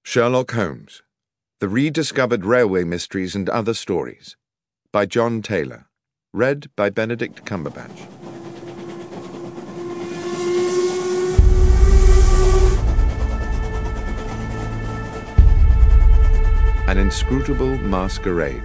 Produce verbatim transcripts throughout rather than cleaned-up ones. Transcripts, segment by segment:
Sherlock Holmes, The Rediscovered Railway Mysteries and Other Stories, by John Taylor. Read by Benedict Cumberbatch. An Inscrutable Masquerade.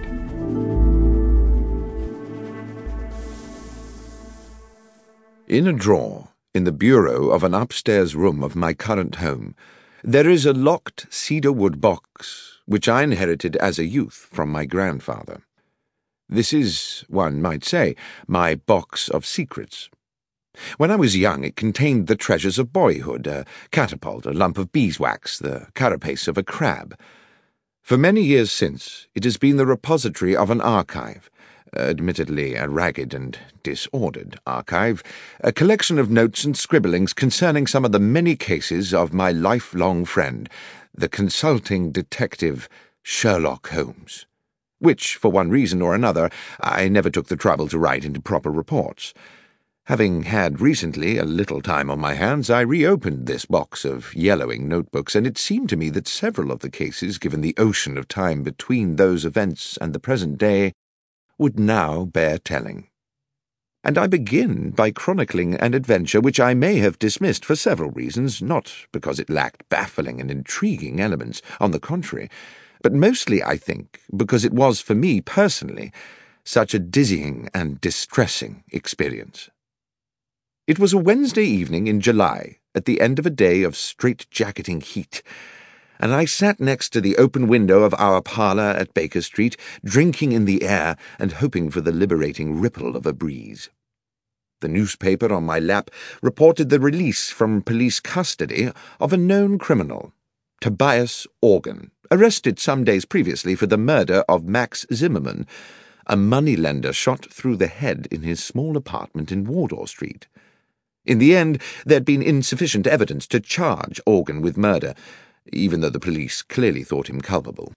In a drawer, in the bureau of an upstairs room of my current home, there is a locked cedar-wood box which I inherited as a youth from my grandfather. This is, one might say, my box of secrets. When I was young, it contained the treasures of boyhood, a catapult, a lump of beeswax, the carapace of a crab. For many years since, it has been the repository of an archive, admittedly a ragged and disordered archive, a collection of notes and scribblings concerning some of the many cases of my lifelong friend, the consulting detective Sherlock Holmes, which, for one reason or another, I never took the trouble to write into proper reports. Having had recently a little time on my hands, I reopened this box of yellowing notebooks, and it seemed to me that several of the cases, given the ocean of time between those events and the present day, would now bear telling. And I begin by chronicling an adventure which I may have dismissed for several reasons, not because it lacked baffling and intriguing elements, on the contrary, but mostly, I think, because it was, for me personally, such a dizzying and distressing experience. It was a Wednesday evening in July, at the end of a day of strait-jacketing heat, and I sat next to the open window of our parlour at Baker Street, drinking in the air and hoping for the liberating ripple of a breeze. The newspaper on my lap reported the release from police custody of a known criminal, Tobias Organ, arrested some days previously for the murder of Max Zimmermann, a moneylender shot through the head in his small apartment in Wardour Street. In the end, there had been insufficient evidence to charge Organ with murder, even though the police clearly thought him culpable.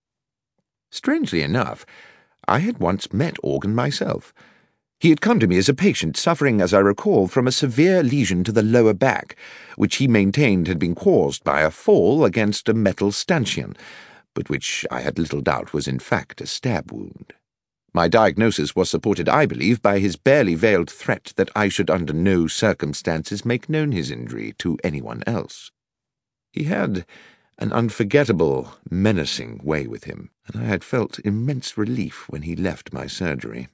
Strangely enough, I had once met Organ myself. He had come to me as a patient suffering, as I recall, from a severe lesion to the lower back, which he maintained had been caused by a fall against a metal stanchion, but which I had little doubt was in fact a stab wound. My diagnosis was supported, I believe, by his barely veiled threat that I should under no circumstances make known his injury to anyone else. He had an unforgettable, menacing way with him, and I had felt immense relief when he left my surgery.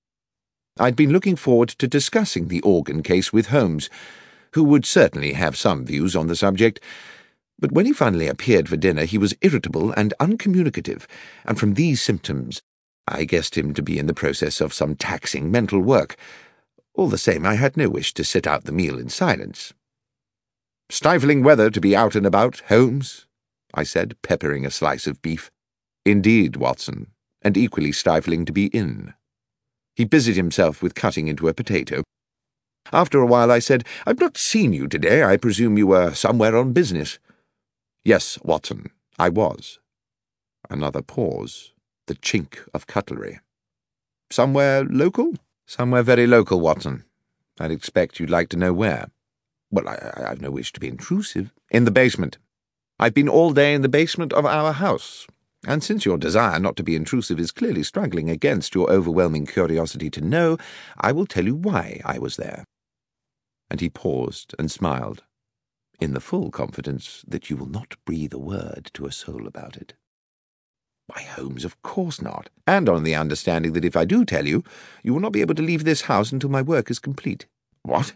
I'd been looking forward to discussing the Organ case with Holmes, who would certainly have some views on the subject, but when he finally appeared for dinner he was irritable and uncommunicative, and from these symptoms I guessed him to be in the process of some taxing mental work. All the same, I had no wish to sit out the meal in silence. "Stifling weather to be out and about, Holmes," I said, peppering a slice of beef. "Indeed, Watson, and equally stifling to be in." He busied himself with cutting into a potato. After a while I said, "I've not seen you today. I presume you were somewhere on business." "Yes, Watson, I was." Another pause, the chink of cutlery. "Somewhere local?" "Somewhere very local, Watson. I'd expect you'd like to know where." "Well, I, I've no wish to be intrusive." "In the basement. I've been all day in the basement of our house, and since your desire not to be intrusive is clearly struggling against your overwhelming curiosity to know, I will tell you why I was there." And he paused and smiled, in the full confidence that you will not breathe a word to a soul about it. "Why, Holmes, of course not, and on the understanding that if I do tell you, you will not be able to leave this house until my work is complete." "What?"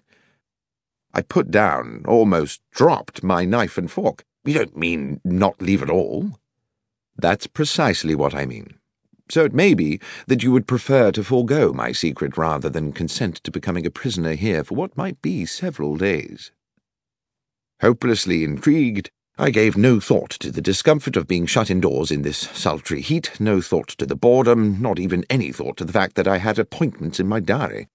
I put down, almost dropped, my knife and fork. "You don't mean not leave at all?" "That's precisely what I mean. So it may be that you would prefer to forego my secret rather than consent to becoming a prisoner here for what might be several days." Hopelessly intrigued, I gave no thought to the discomfort of being shut indoors in this sultry heat, no thought to the boredom, not even any thought to the fact that I had appointments in my diary.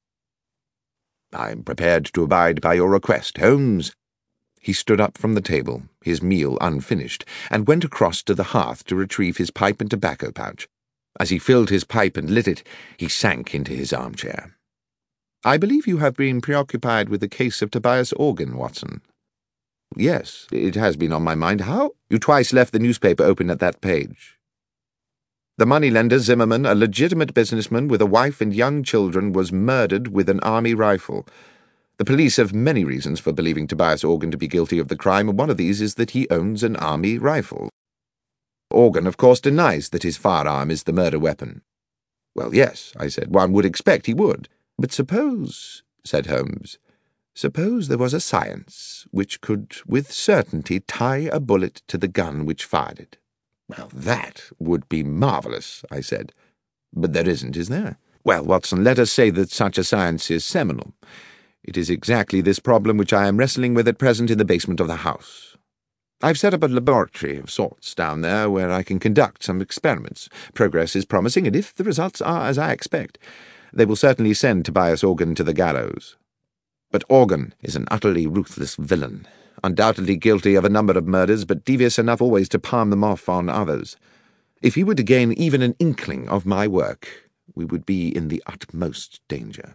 "I am prepared to abide by your request, Holmes." He stood up from the table, his meal unfinished, and went across to the hearth to retrieve his pipe and tobacco pouch. As he filled his pipe and lit it, he sank into his armchair. "I believe you have been preoccupied with the case of Tobias Organ, Watson." Yes, it has been on my mind. How? You twice left the newspaper open at that page. The moneylender Zimmerman, a legitimate businessman with a wife and young children, was murdered with an army rifle. The police have many reasons for believing Tobias Organ to be guilty of the crime, and one of these is that he owns an army rifle. Organ, of course, denies that his firearm is the murder weapon. Well, yes, I said, one would expect he would. But suppose, said Holmes, suppose there was a science which could with certainty tie a bullet to the gun which fired it. Well, that would be marvellous, I said. But there isn't, is there? Well, Watson, let us say that such a science is seminal. It is exactly this problem which I am wrestling with at present in the basement of the house. I've set up a laboratory of sorts down there where I can conduct some experiments. Progress is promising, and if the results are as I expect, they will certainly send Tobias Organ to the gallows. But Organ is an utterly ruthless villain, undoubtedly guilty of a number of murders, but devious enough always to palm them off on others. If he were to gain even an inkling of my work, we would be in the utmost danger.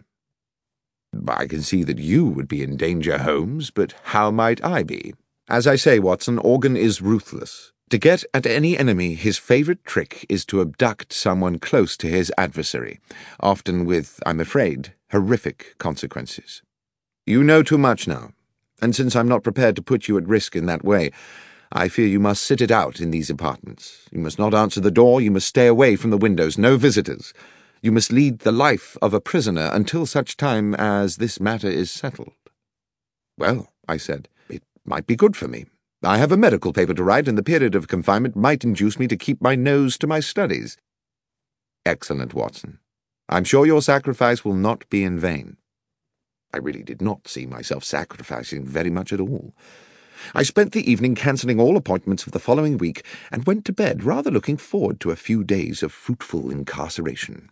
I can see that you would be in danger, Holmes, but how might I be? As I say, Watson, Organ is ruthless. To get at any enemy, his favourite trick is to abduct someone close to his adversary, often with, I'm afraid, horrific consequences. You know too much now, and since I'm not prepared to put you at risk in that way, I fear you must sit it out in these apartments. You must not answer the door, you must stay away from the windows, no visitors. You must lead the life of a prisoner until such time as this matter is settled. Well, I said, it might be good for me. I have a medical paper to write, and the period of confinement might induce me to keep my nose to my studies. Excellent, Watson. I'm sure your sacrifice will not be in vain. I really did not see myself sacrificing very much at all. I spent the evening cancelling all appointments for the following week, and went to bed rather looking forward to a few days of fruitful incarceration.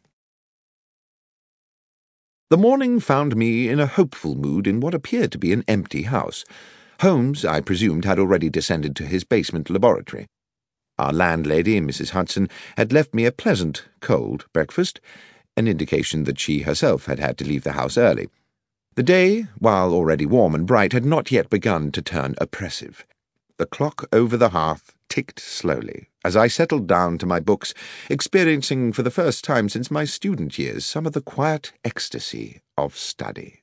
The morning found me in a hopeful mood in what appeared to be an empty house. Holmes, I presumed, had already descended to his basement laboratory. Our landlady, Missus Hudson, had left me a pleasant, cold breakfast, an indication that she herself had had to leave the house early. The day, while already warm and bright, had not yet begun to turn oppressive. The clock over the hearth ticked slowly as I settled down to my books, experiencing for the first time since my student years some of the quiet ecstasy of study.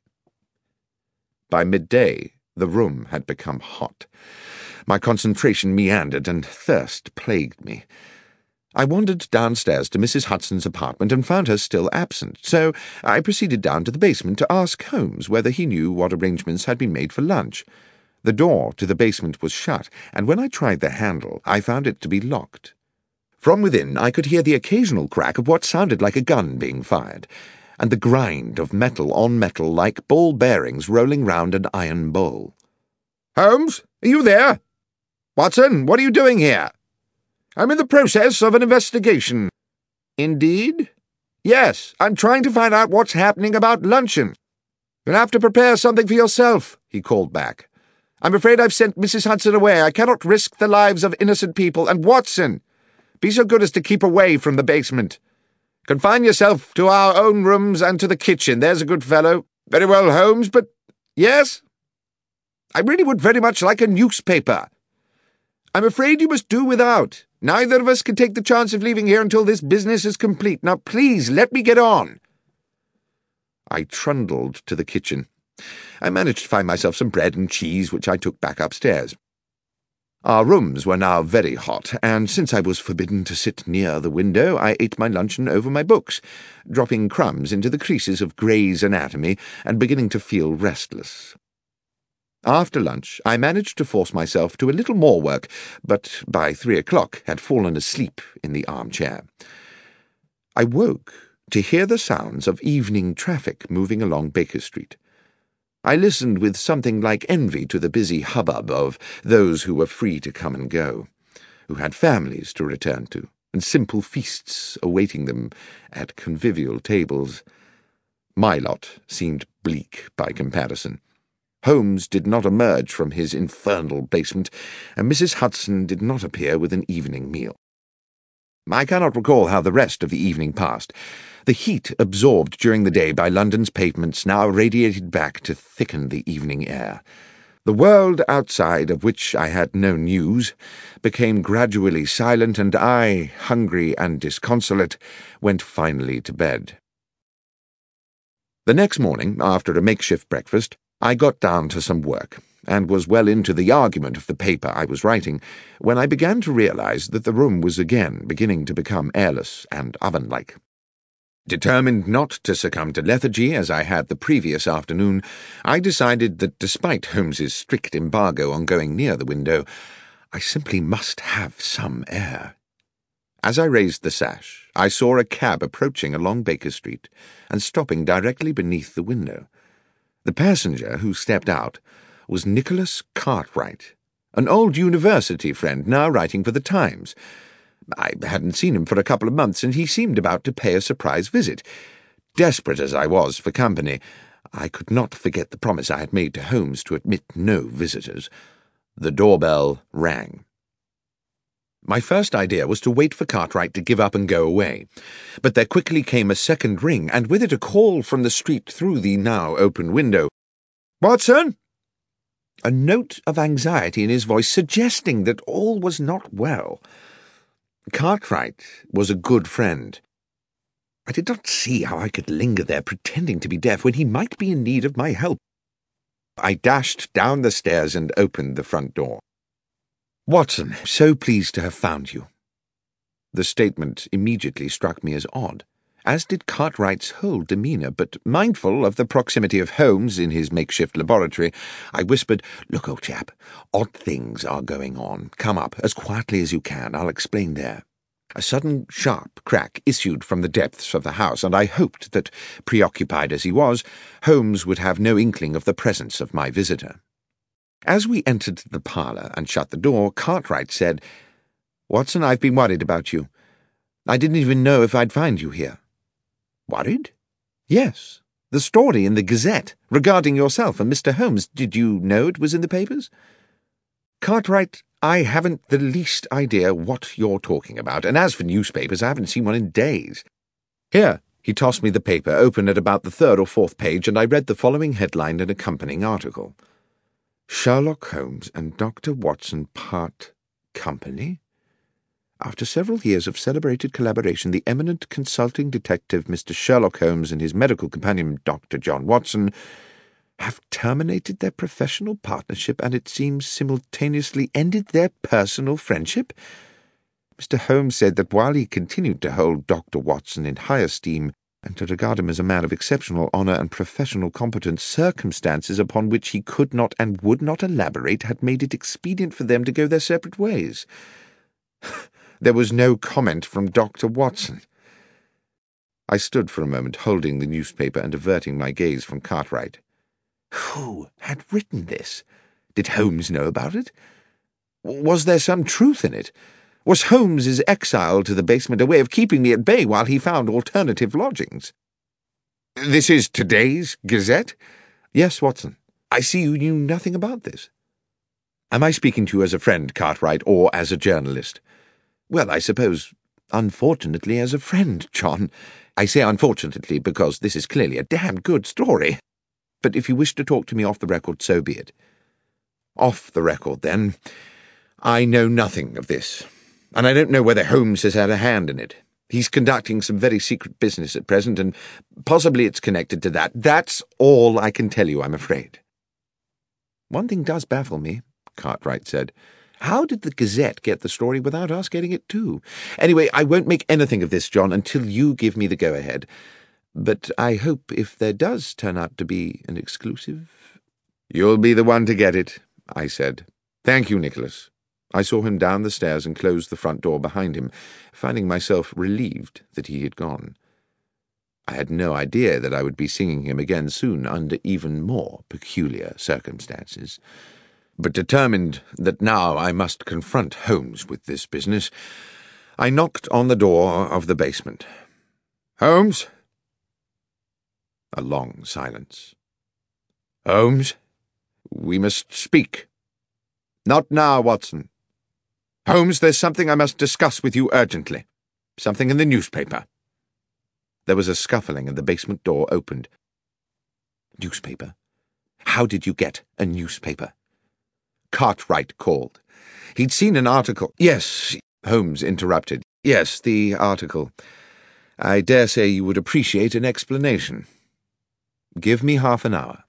By midday, the room had become hot. My concentration meandered, and thirst plagued me. I wandered downstairs to Missus Hudson's apartment and found her still absent, so I proceeded down to the basement to ask Holmes whether he knew what arrangements had been made for lunch. The door to the basement was shut, and when I tried the handle, I found it to be locked. From within, I could hear the occasional crack of what sounded like a gun being fired, and the grind of metal on metal like ball bearings rolling round an iron bowl. "Holmes, are you there? Watson, what are you doing here?" "I'm in the process of an investigation." "Indeed?" "Yes, I'm trying to find out what's happening about luncheon." "You'll have to prepare something for yourself," he called back. "I'm afraid I've sent Missus Hudson away. I cannot risk the lives of innocent people. And Watson, be so good as to keep away from the basement. Confine yourself to our own rooms and to the kitchen. There's a good fellow." "Very well, Holmes, but—" "Yes?" "I really would very much like a newspaper." "I'm afraid you must do without. Neither of us can take the chance of leaving here until this business is complete. Now, please, let me get on." I trundled to the kitchen. I managed to find myself some bread and cheese, which I took back upstairs. Our rooms were now very hot, and since I was forbidden to sit near the window, I ate my luncheon over my books, dropping crumbs into the creases of Gray's Anatomy and beginning to feel restless. After lunch, I managed to force myself to a little more work, but by three o'clock had fallen asleep in the armchair. I woke to hear the sounds of evening traffic moving along Baker Street. I listened with something like envy to the busy hubbub of those who were free to come and go, who had families to return to, and simple feasts awaiting them at convivial tables. My lot seemed bleak by comparison. Holmes did not emerge from his infernal basement, and Missus Hudson did not appear with an evening meal. I cannot recall how the rest of the evening passed. The heat absorbed during the day by London's pavements now radiated back to thicken the evening air. The world outside, of which I had no news, became gradually silent, and I, hungry and disconsolate, went finally to bed. The next morning, after a makeshift breakfast, I got down to some work, and was well into the argument of the paper I was writing, when I began to realize that the room was again beginning to become airless and oven-like. Determined not to succumb to lethargy as I had the previous afternoon, I decided that despite Holmes's strict embargo on going near the window, I simply must have some air. As I raised the sash, I saw a cab approaching along Baker Street and stopping directly beneath the window. The passenger who stepped out was Nicholas Cartwright, an old university friend now writing for the Times. I hadn't seen him for a couple of months, and he seemed about to pay a surprise visit. Desperate as I was for company, I could not forget the promise I had made to Holmes to admit no visitors. The doorbell rang. My first idea was to wait for Cartwright to give up and go away, but there quickly came a second ring, and with it a call from the street through the now open window. "Watson!" A note of anxiety in his voice, suggesting that all was not well. Cartwright was a good friend. I did not see how I could linger there pretending to be deaf when he might be in need of my help. I dashed down the stairs and opened the front door. "Watson, so pleased to have found you." The statement immediately struck me as odd, as did Cartwright's whole demeanour, but mindful of the proximity of Holmes in his makeshift laboratory, I whispered, "Look, old chap, odd things are going on. Come up, as quietly as you can. I'll explain there." A sudden sharp crack issued from the depths of the house, and I hoped that, preoccupied as he was, Holmes would have no inkling of the presence of my visitor. As we entered the parlour and shut the door, Cartwright said, "Watson, I've been worried about you. I didn't even know if I'd find you here." "Worried?" "Yes. The story in the Gazette regarding yourself and Mister Holmes. Did you know it was in the papers?" "Cartwright, I haven't the least idea what you're talking about, and as for newspapers, I haven't seen one in days. Here." He tossed me the paper, open at about the third or fourth page, and I read the following headline and accompanying article. "Sherlock Holmes and Doctor Watson part company? After several years of celebrated collaboration, the eminent consulting detective Mister Sherlock Holmes and his medical companion Doctor John Watson have terminated their professional partnership and, it seems, simultaneously ended their personal friendship. Mister Holmes said that while he continued to hold Doctor Watson in high esteem and to regard him as a man of exceptional honour and professional competence, circumstances upon which he could not and would not elaborate had made it expedient for them to go their separate ways." There was no comment from Doctor Watson. I stood for a moment, holding the newspaper and averting my gaze from Cartwright. Who had written this? Did Holmes know about it? Was there some truth in it? Was Holmes's exile to the basement a way of keeping me at bay while he found alternative lodgings? "This is today's Gazette?" "Yes, Watson. I see you knew nothing about this." "Am I speaking to you as a friend, Cartwright, or as a journalist?" "Well, I suppose, unfortunately, as a friend, John. I say unfortunately because this is clearly a damned good story. But if you wish to talk to me off the record, so be it." "Off the record, then. I know nothing of this, and I don't know whether Holmes has had a hand in it. He's conducting some very secret business at present, and possibly it's connected to that. That's all I can tell you, I'm afraid." "One thing does baffle me," Cartwright said. "How did the Gazette get the story without us getting it too? Anyway, I won't make anything of this, John, until you give me the go-ahead. But I hope if there does turn out to be an exclusive—" "You'll be the one to get it," I said. "Thank you, Nicholas." I saw him down the stairs and close the front door behind him, finding myself relieved that he had gone. I had no idea that I would be seeing him again soon under even more peculiar circumstances. But determined that now I must confront Holmes with this business, I knocked on the door of the basement. "Holmes?" A long silence. "Holmes? We must speak." "Not now, Watson." "Holmes, there's something I must discuss with you urgently. Something in the newspaper." There was a scuffling and the basement door opened. "Newspaper? How did you get a newspaper?" Cartwright called. He'd seen an article— Yes, Holmes interrupted. Yes, the article. I dare say you would appreciate an explanation. Give me half an hour.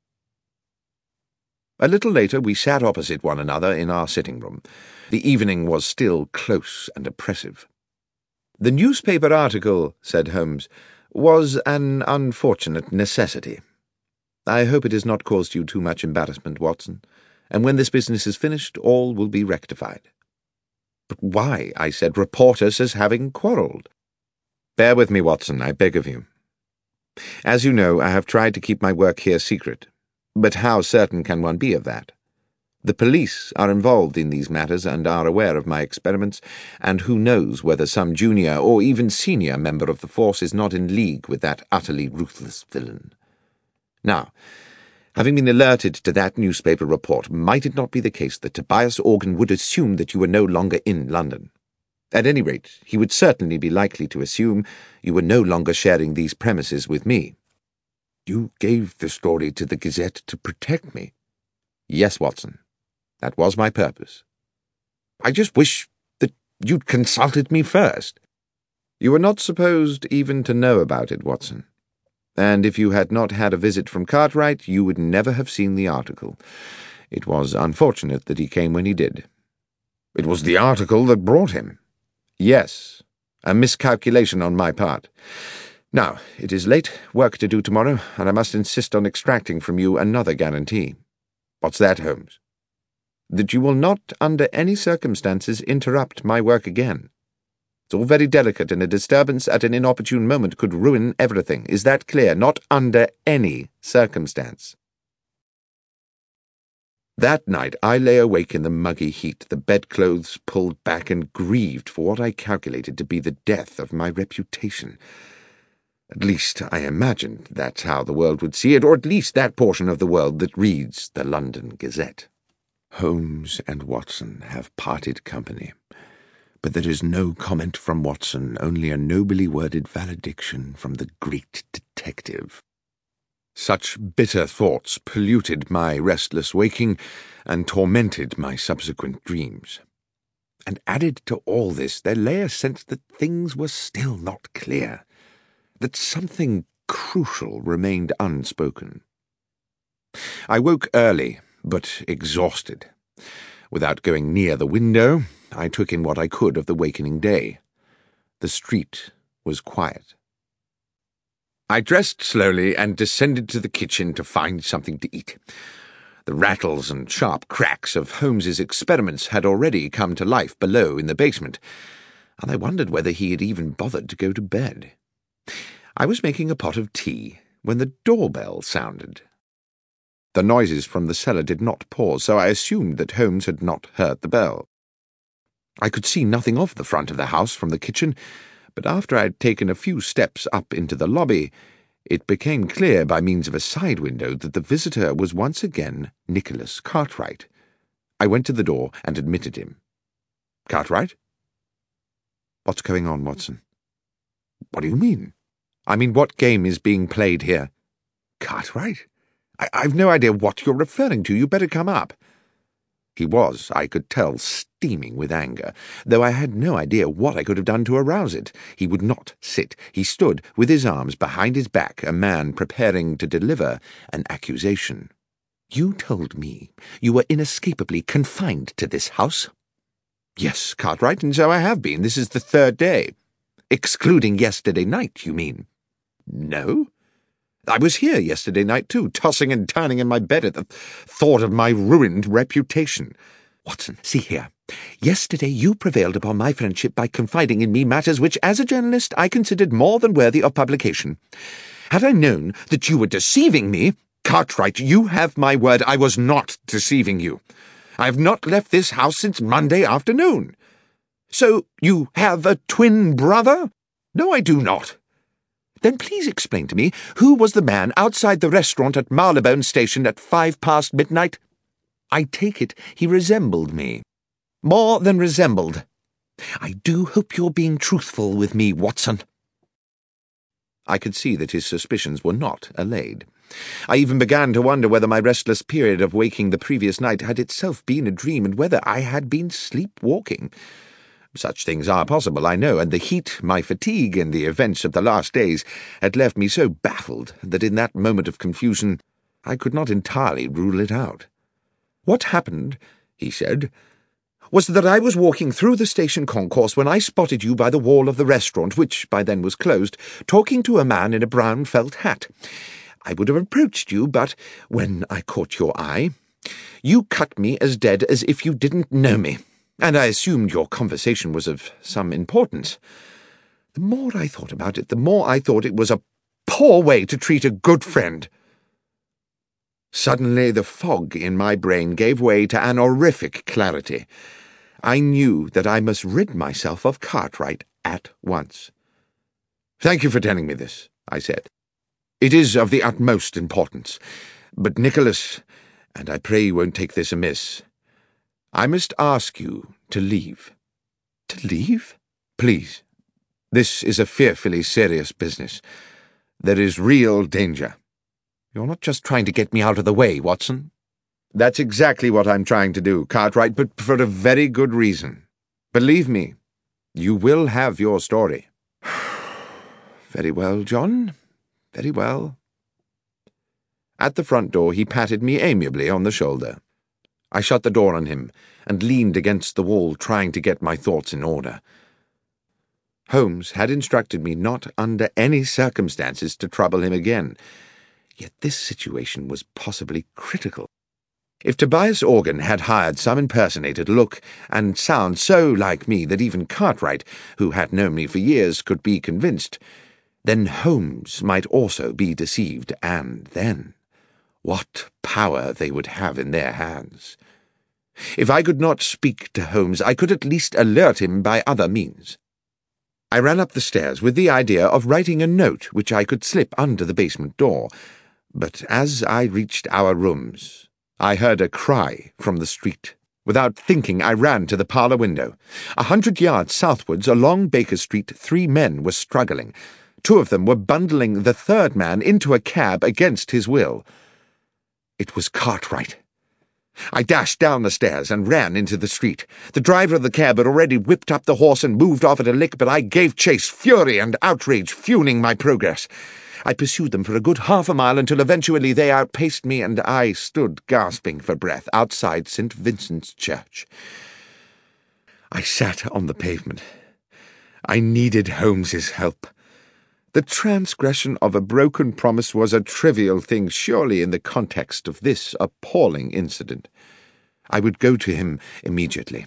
A little later we sat opposite one another in our sitting room. The evening was still close and oppressive. The newspaper article, said Holmes, was an unfortunate necessity. I hope it has not caused you too much embarrassment, Watson, and when this business is finished, all will be rectified. But why, I said, report us as having quarrelled? Bear with me, Watson, I beg of you. As you know, I have tried to keep my work here secret, but how certain can one be of that? The police are involved in these matters and are aware of my experiments, and who knows whether some junior or even senior member of the force is not in league with that utterly ruthless villain. Now, having been alerted to that newspaper report, might it not be the case that Tobias Organ would assume that you were no longer in London? At any rate, he would certainly be likely to assume you were no longer sharing these premises with me. You gave the story to the Gazette to protect me. Yes, Watson. That was my purpose. I just wish that you'd consulted me first. You were not supposed even to know about it, Watson. And if you had not had a visit from Cartwright, you would never have seen the article. It was unfortunate that he came when he did. It was the article that brought him. Yes, a miscalculation on my part. Now, it is late, work to do tomorrow, and I must insist on extracting from you another guarantee. What's that, Holmes? That you will not, under any circumstances, interrupt my work again. It's all very delicate, and a disturbance at an inopportune moment could ruin everything. Is that clear? Not under any circumstance. That night I lay awake in the muggy heat, the bedclothes pulled back, and grieved for what I calculated to be the death of my reputation. At least I imagined that's how the world would see it, or at least that portion of the world that reads the London Gazette. Holmes and Watson have parted company, but there is no comment from Watson, only a nobly worded valediction from the great detective. Such bitter thoughts polluted my restless waking and tormented my subsequent dreams. And added to all this, there lay a sense that things were still not clear, that something crucial remained unspoken. I woke early, but exhausted. Without going near the window, I took in what I could of the wakening day. The street was quiet. I dressed slowly and descended to the kitchen to find something to eat. The rattles and sharp cracks of Holmes's experiments had already come to life below in the basement, and I wondered whether he had even bothered to go to bed. I was making a pot of tea when the doorbell sounded. The noises from the cellar did not pause, so I assumed that Holmes had not heard the bell. I could see nothing of the front of the house from the kitchen, but after I had taken a few steps up into the lobby, it became clear by means of a side window that the visitor was once again Nicholas Cartwright. I went to the door and admitted him. Cartwright? What's going on, Watson? What do you mean? I mean, what game is being played here? Cartwright? I- I've no idea what you're referring to. You better come up. He was, I could tell, steaming with anger, though I had no idea what I could have done to arouse it. He would not sit. He stood with his arms behind his back, a man preparing to deliver an accusation. You told me you were inescapably confined to this house? Yes, Cartwright, and so I have been. This is the third day. Excluding yesterday night, you mean? No. I was here yesterday night, too, tossing and turning in my bed at the thought of my ruined reputation. Watson, see here. Yesterday you prevailed upon my friendship by confiding in me matters which, as a journalist, I considered more than worthy of publication. Had I known that you were deceiving me, Cartwright, you have my word, I was not deceiving you. I have not left this house since Monday afternoon. So you have a twin brother? No, I do not. Then please explain to me, who was the man outside the restaurant at Marylebone Station at five past midnight? I take it he resembled me. More than resembled. I do hope you're being truthful with me, Watson. I could see that his suspicions were not allayed. I even began to wonder whether my restless period of waking the previous night had itself been a dream, and whether I had been sleepwalking. Such things are possible, I know, and the heat, my fatigue, and the events of the last days had left me so baffled that in that moment of confusion I could not entirely rule it out. "What happened," he said, "was that I was walking through the station concourse when I spotted you by the wall of the restaurant, which by then was closed, talking to a man in a brown felt hat. I would have approached you, but when I caught your eye, you cut me as dead as if you didn't know me, and I assumed your conversation was of some importance. The more I thought about it, the more I thought it was a poor way to treat a good friend." Suddenly the fog in my brain gave way to an horrific clarity. I knew that I must rid myself of Cartwright at once. "Thank you for telling me this," I said. "It is of the utmost importance. But, Nicholas, and I pray you won't take this amiss, I must ask you to leave." "To leave?" "Please. This is a fearfully serious business. There is real danger." "You're not just trying to get me out of the way, Watson?" "That's exactly what I'm trying to do, Cartwright, but for a very good reason. Believe me, you will have your story." "Very well, John. Very well." At the front door he patted me amiably on the shoulder. I shut the door on him and leaned against the wall, trying to get my thoughts in order. Holmes had instructed me not under any circumstances to trouble him again, yet this situation was possibly critical. If Tobias Organ had hired some impersonator to look and sound so like me that even Cartwright, who had known me for years, could be convinced, then Holmes might also be deceived, and then what power they would have in their hands. If I could not speak to Holmes, I could at least alert him by other means. I ran up the stairs with the idea of writing a note which I could slip under the basement door, but as I reached our rooms, I heard a cry from the street. Without thinking, I ran to the parlour window. A hundred yards southwards along Baker Street, three men were struggling. Two of them were bundling the third man into a cab against his will. It was Cartwright. I dashed down the stairs and ran into the street. The driver of the cab had already whipped up the horse and moved off at a lick, but I gave chase, fury and outrage fueling my progress. I pursued them for a good half a mile until eventually they outpaced me, and I stood gasping for breath outside Saint Vincent's Church. I sat on the pavement. I needed Holmes's help. The transgression of a broken promise was a trivial thing, surely, in the context of this appalling incident. I would go to him immediately.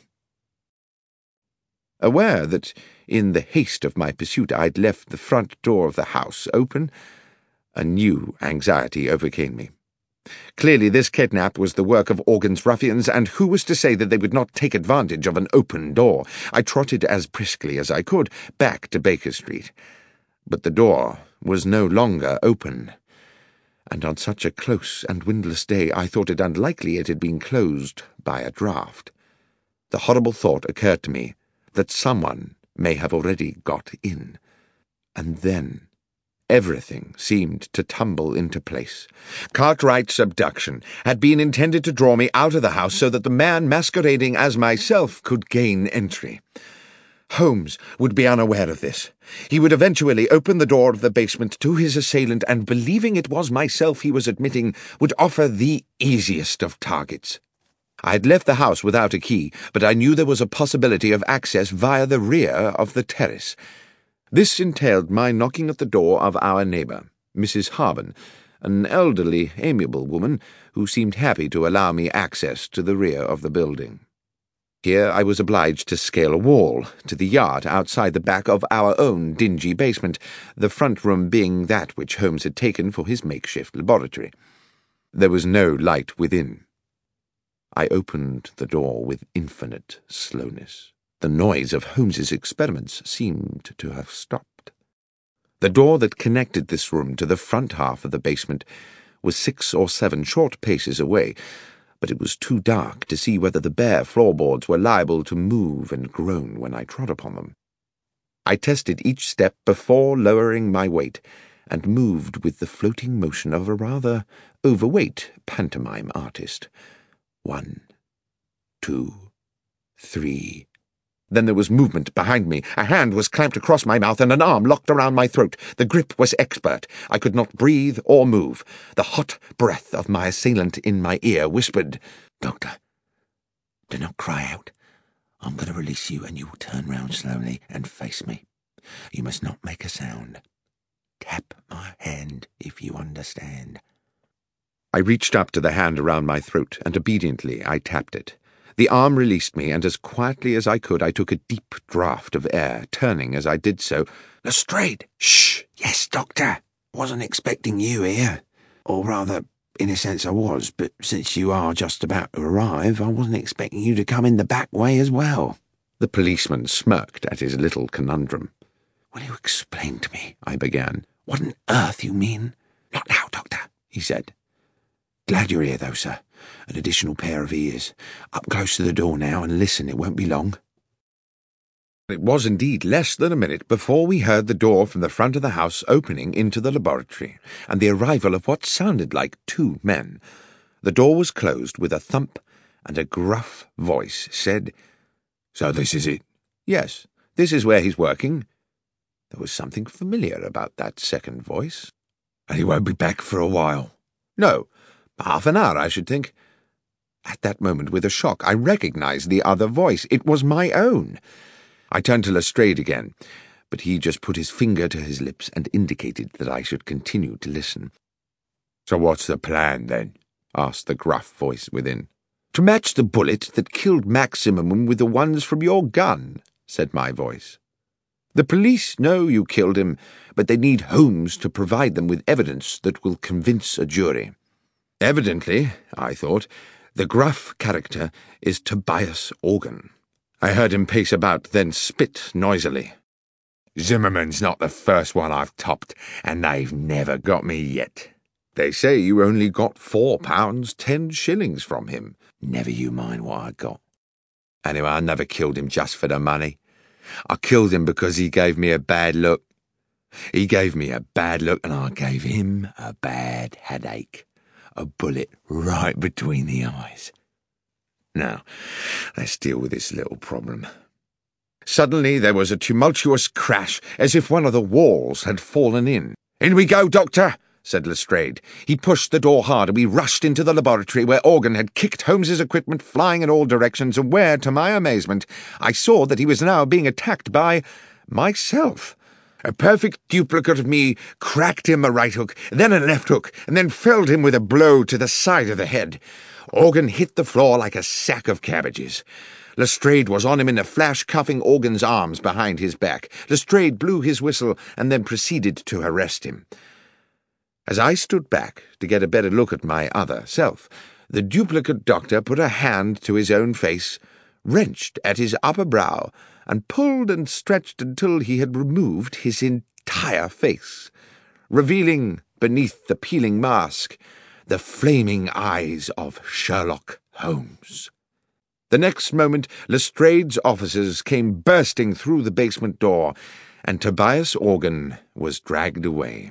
Aware that, in the haste of my pursuit, I'd left the front door of the house open, a new anxiety overcame me. Clearly this kidnap was the work of Organ's ruffians, and who was to say that they would not take advantage of an open door? I trotted as briskly as I could back to Baker Street. But the door was no longer open, and on such a close and windless day I thought it unlikely it had been closed by a draught. The horrible thought occurred to me that someone may have already got in, and then everything seemed to tumble into place. Cartwright's abduction had been intended to draw me out of the house so that the man masquerading as myself could gain entry. Holmes would be unaware of this. He would eventually open the door of the basement to his assailant, and believing it was myself he was admitting, would offer the easiest of targets. I had left the house without a key, but I knew there was a possibility of access via the rear of the terrace. This entailed my knocking at the door of our neighbour, Missus Harben, an elderly, amiable woman who seemed happy to allow me access to the rear of the building. Here I was obliged to scale a wall to the yard outside the back of our own dingy basement, the front room being that which Holmes had taken for his makeshift laboratory. There was no light within. I opened the door with infinite slowness. The noise of Holmes's experiments seemed to have stopped. The door that connected this room to the front half of the basement was six or seven short paces away, but it was too dark to see whether the bare floorboards were liable to move and groan when I trod upon them. I tested each step before lowering my weight, and moved with the floating motion of a rather overweight pantomime artist. One, two, three. Then there was movement behind me. A hand was clamped across my mouth and an arm locked around my throat. The grip was expert. I could not breathe or move. The hot breath of my assailant in my ear whispered, "Doctor, do not cry out. I'm going to release you and you will turn round slowly and face me. You must not make a sound. Tap my hand if you understand." I reached up to the hand around my throat, and obediently I tapped it. The arm released me, and as quietly as I could I took a deep draught of air, turning as I did so. "Lestrade!" "Shh! Yes, Doctor. Wasn't expecting you here. Or rather, in a sense I was, but since you are just about to arrive, I wasn't expecting you to come in the back way as well." The policeman smirked at his little conundrum. "Will you explain to me," I began, "what on earth you mean?" "Not now, Doctor," he said. "Glad you're here, though, sir. An additional pair of ears. Up close to the door now and listen, it won't be long." It was indeed less than a minute before we heard the door from the front of the house opening into the laboratory, and the arrival of what sounded like two men. The door was closed with a thump, and a gruff voice said, "So this is it?" "Yes, this is where he's working." There was something familiar about that second voice. "And he won't be back for a while?" "No. Half an hour, I should think." At that moment, with a shock, I recognized the other voice. It was my own. I turned to Lestrade again, but he just put his finger to his lips and indicated that I should continue to listen. "So what's the plan, then?" asked the gruff voice within. "To match the bullet that killed Max Zimmerman with the ones from your gun," said my voice. "The police know you killed him, but they need Holmes to provide them with evidence that will convince a jury. Evidently, I thought, the gruff character is Tobias Organ." I heard him pace about, then spit noisily. "Zimmerman's not the first one I've topped, and they've never got me yet. They say you only got four pounds ten shillings from him." "Never you mind what I got. Anyway, I never killed him just for the money. I killed him because he gave me a bad look. He gave me a bad look, and I gave him a bad headache. A bullet right between the eyes. Now, let's deal with this little problem." Suddenly there was a tumultuous crash, as if one of the walls had fallen in. "In we go, Doctor," said Lestrade. He pushed the door hard, and we rushed into the laboratory, where Organ had kicked Holmes's equipment flying in all directions, and where, to my amazement, I saw that he was now being attacked by myself. A perfect duplicate of me cracked him a right hook, then a left hook, and then felled him with a blow to the side of the head. Organ hit the floor like a sack of cabbages. Lestrade was on him in a flash, cuffing Organ's arms behind his back. Lestrade blew his whistle and then proceeded to arrest him. As I stood back to get a better look at my other self, the duplicate doctor put a hand to his own face, wrenched at his upper brow, and pulled and stretched until he had removed his entire face, revealing, beneath the peeling mask, the flaming eyes of Sherlock Holmes. The next moment, Lestrade's officers came bursting through the basement door, and Tobias Organ was dragged away.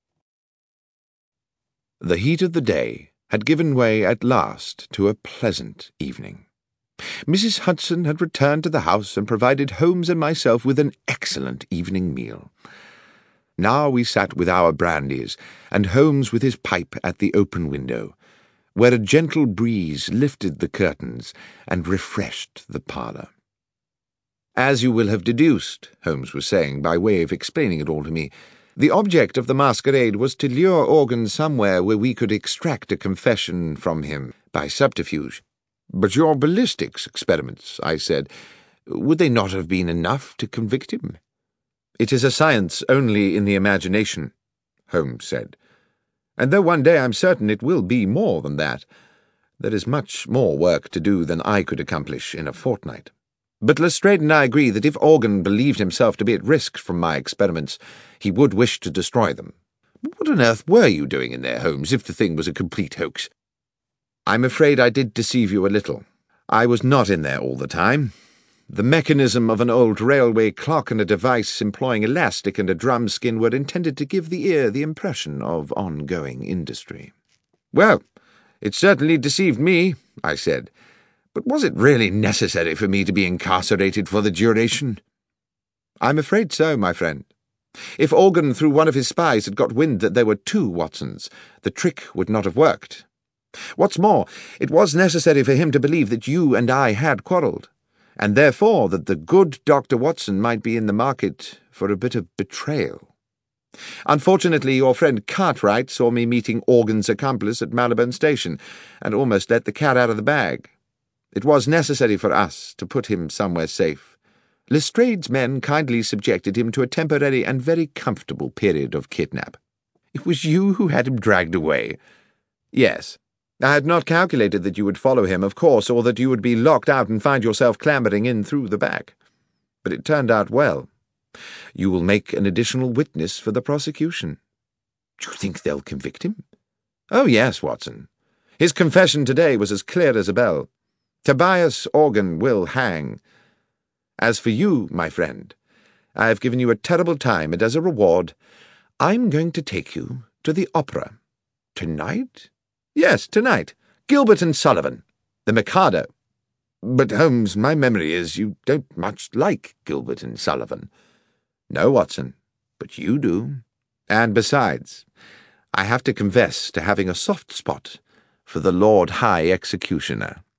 The heat of the day had given way at last to a pleasant evening. Missus Hudson had returned to the house and provided Holmes and myself with an excellent evening meal. Now we sat with our brandies, and Holmes with his pipe at the open window, where a gentle breeze lifted the curtains and refreshed the parlour. "As you will have deduced," Holmes was saying, by way of explaining it all to me, "the object of the masquerade was to lure Organ somewhere where we could extract a confession from him by subterfuge." "But your ballistics experiments," I said, "would they not have been enough to convict him?" "It is a science only in the imagination," Holmes said. "And though one day I'm certain it will be more than that, there is much more work to do than I could accomplish in a fortnight. But Lestrade and I agree that if Organ believed himself to be at risk from my experiments, he would wish to destroy them. What on earth were you doing in there, Holmes, if the thing was a complete hoax?" "I'm afraid I did deceive you a little. I was not in there all the time. The mechanism of an old railway clock and a device employing elastic and a drum skin were intended to give the ear the impression of ongoing industry. "Well, it certainly deceived me," I said. "But was it really necessary for me to be incarcerated for the duration?" "I'm afraid so, my friend. If Organ, through one of his spies, had got wind that there were two Watsons, the trick would not have worked. What's more, it was necessary for him to believe that you and I had quarrelled, and therefore that the good Doctor Watson might be in the market for a bit of betrayal. Unfortunately, your friend Cartwright saw me meeting Organ's accomplice at Malibern Station, and almost let the cat out of the bag. It was necessary for us to put him somewhere safe. Lestrade's men kindly subjected him to a temporary and very comfortable period of kidnap." "It was you who had him dragged away?" "Yes. I had not calculated that you would follow him, of course, or that you would be locked out and find yourself clambering in through the back. But it turned out well. You will make an additional witness for the prosecution." "Do you think they'll convict him?" "Oh, yes, Watson. His confession today was as clear as a bell. Tobias Organ will hang. As for you, my friend, I have given you a terrible time, and as a reward, I'm going to take you to the opera." "Tonight?" "Yes, tonight. Gilbert and Sullivan. The Mikado." "But, Holmes, my memory is you don't much like Gilbert and Sullivan." "No, Watson, but you do. And besides, I have to confess to having a soft spot for the Lord High Executioner."